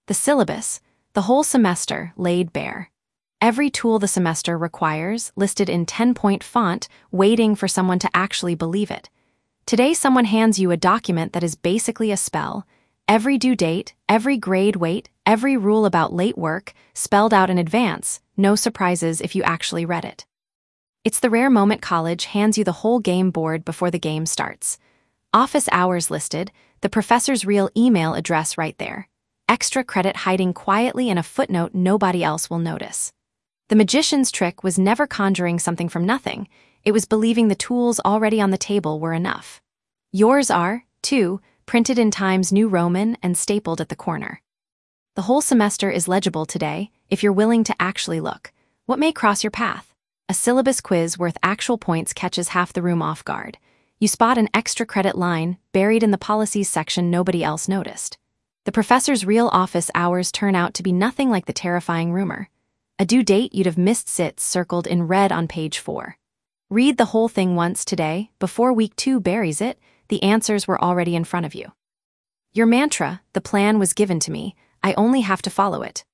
The syllabus, the whole semester laid bare. Every tool the semester requires, listed in 10-point font, waiting for someone to actually believe it. Today someone hands you a document that is basically a spell. Every due date, every grade weight, every rule about late work, spelled out in advance, no surprises if you actually read it. It's the rare moment college hands you the whole game board before the game starts. Office hours listed, the professor's real email address right there. Extra credit hiding quietly in a footnote nobody else will notice. The magician's trick was never conjuring something from nothing, it was believing the tools already on the table were enough. Yours are, too, printed in Times New Roman and stapled at the corner. The whole semester is legible today, if you're willing to actually look. What may cross your path? A syllabus quiz worth actual points catches half the room off guard. You spot an extra credit line buried in the policies section nobody else noticed. The professor's real office hours turn out to be nothing like the terrifying rumor. A due date you'd have missed sits circled in red on page 4. Read the whole thing once today, before week 2 buries it, the answers were already in front of you. Your mantra, the plan was given to me, I only have to follow it.